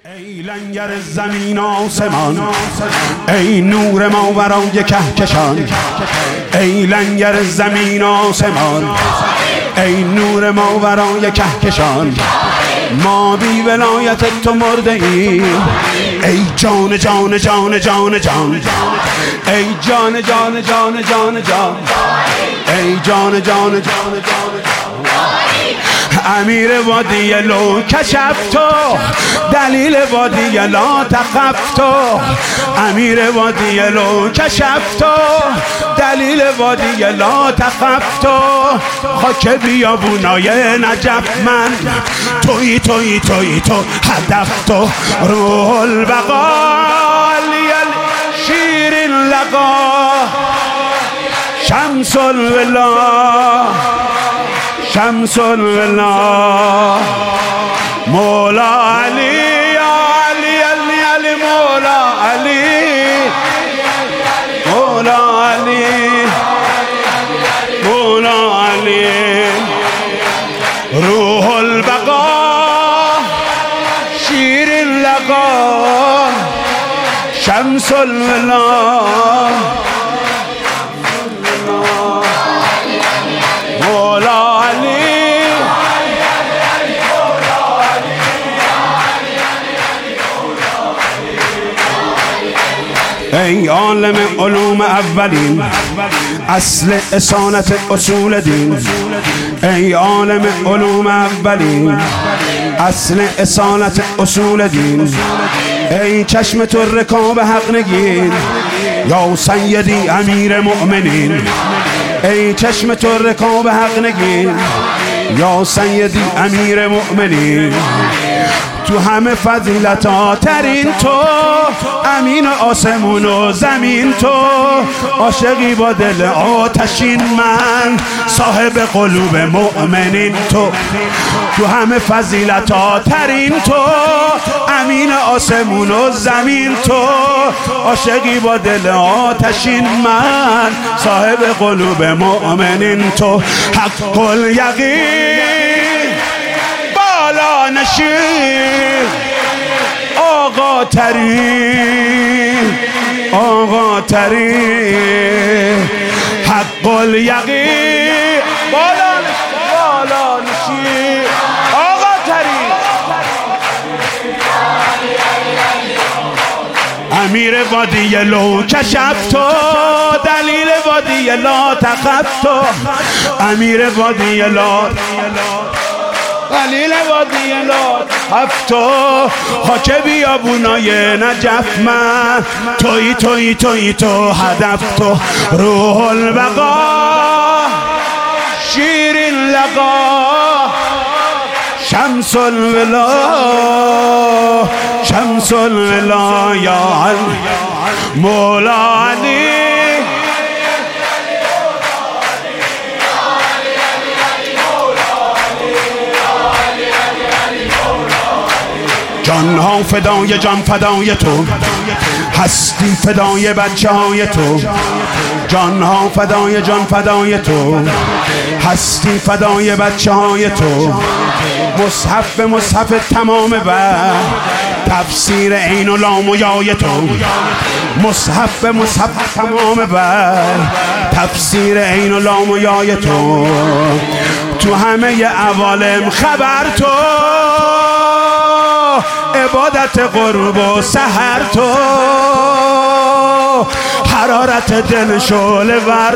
ای لنگر زمین آسمان، ای نور ماورای کهکشان، ای لنگر زمین آسمان، ای نور ماورای کهکشان، ما بی ولایت تو مرده ایم. ای جان جان جان جان جان، ای جان جان جان جان جان، ای جان جان جان جان، امیر وادی لو کشفتو، دلیل وادی لا تخفتو، امیر وادی لو کشفتو، دلیل وادی لا تخفتو، خاک بیابونای نجف من توی توی توی تو هدف تو، روح البقا شیرین لقا شمس الولا شمس الولا مولا علی علی علی علی مولا علی مولا علی مولا علی روح البقا شیرین لقا شمس الولا مولا ای عالم علوم اولین، اصل اصالت اصول دین، ای عالم علوم اولین، اصل اصالت اصول دین، ای چشم تو رکاب حق نگین، یا سیدی امیر مؤمنین، ای چشم تو رکاب حق نگین، یا سیدی امیر مؤمنین، تو همه فضیلتا ترین تو، امین آسمون و زمین تو، عاشقی با دل آتشین من، صاحب قلوب مؤمنین تو، تو همه فضیلتا ترین تو، امین آسمون و زمین تو، عاشقی با دل آتشین من، صاحب قلوب مؤمنین تو، حق الیقین بالا نشین، آقا ترین آقا ترین، حق الیقین بالا نشین، آقا ترین، امیر وادی لو کشفتو، دلیل وادی لا تخفتو، امیر وادی لا دلیل وادی لا هفتو، خاک بیابونای نجف من توی توی توی تو هدف تو، روح البقا شیرین لقا شمس الولا شمس الولا یا مولا علی جان ها فدای جان فدای تو، هستی فدای بچه های تو، جان ها فدای جان فدای تو، هستی فدای بچه های تو، مصحف به مصحف تمام بر تفسیر عین و لام و یای تو، مصحف به مصحف تمام بر تفسیر عین و لام و یای تو، تو همه عوالم خبر تو، عبادت غروب و سحر تو، حرارت دل شعله ور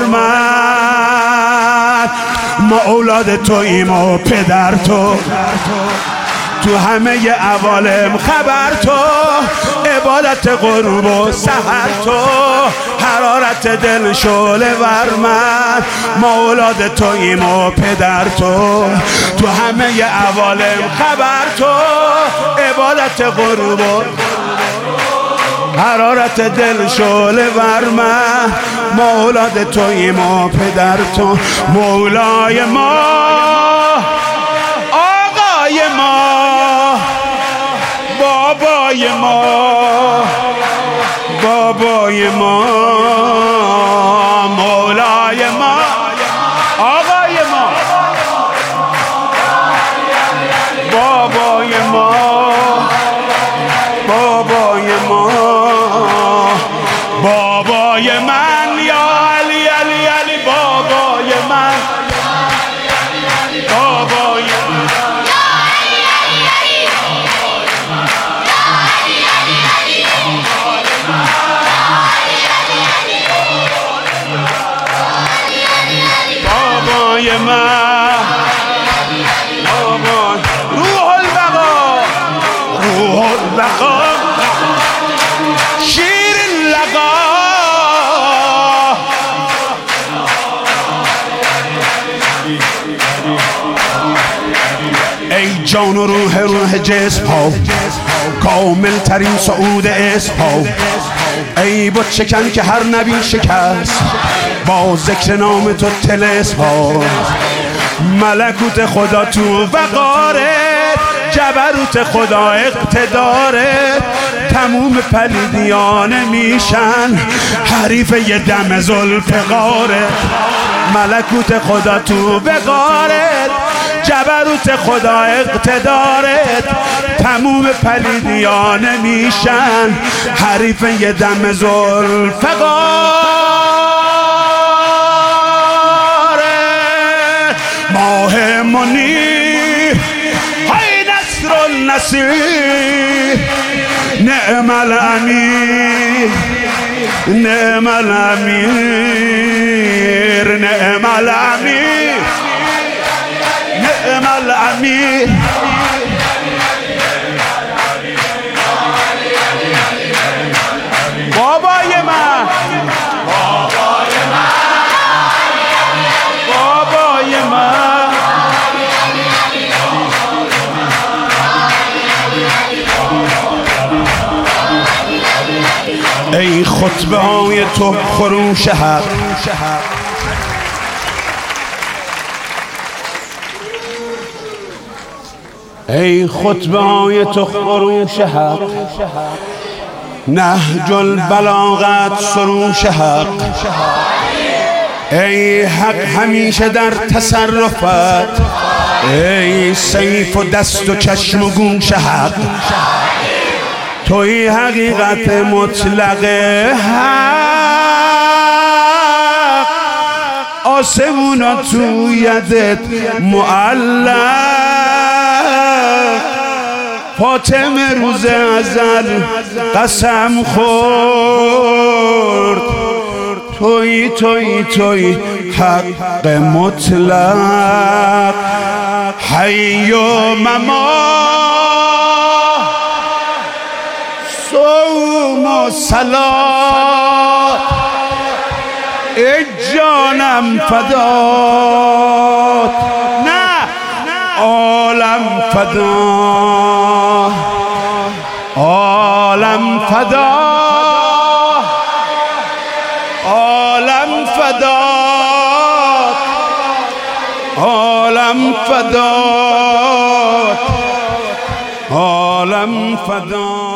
من، ما اولاد توییم و پدر تو، تو همه عوالم خبر تو، عبادت غروب و سحر تو، حرارت دل شعله ور من، ما اولاد توییم و پدر تو، تو همه عوالم خبر تو، عبادت غروب و حرارت دل شعله ور من، ما اولاد توییم و پدر تو، مولای ما آقای ما بابای ما بابای ما، مولای ما آقای ما بابای ما بابای ما، بابای من یا علی علی علی، بابای من، بابای من، بابای من، روح البقا، روح البقا، شیر اللقا. ای جان و روح جسم ها، کامل ترین سعود اسم ها، ای بت شکن که هر نبی شکست با ذکر نام تو طلسم ها. ملکوت خدا تو وقارت، جبروت خدا اقتدارت، تموم پلیدیان میشن حریف یه دم ذوالفقارت. ملکوت خدا تو وقارت، جبروت خدا اقتدارت، تموم پلیدیان میشن حریف یه دم ذوالفقارت. ماه منیر، های نصر النصیر، نعم الامیر، نعم الامیر، نعم الامیر، نعم الامیر. بابای من، بابای من، بابای من. ای خطبه های تو خروش حق، ای خطبه های تو خروش حق، نهج البلاغت سروش حق. ای حق همیشه در تصرفت، ای سیف و دست و چشم و گوش حق. توی حقیقت مطلق حق، آسمونا تو یدت معلق. فاطمه روز ازل قسم خورد، توی توی توی حق مطلق. حی و ممات، صوم و صلات، ای جانم فدات، نه عالم فدا، عالم فدا، عالم فدات، عالم فدات، عالم فدا.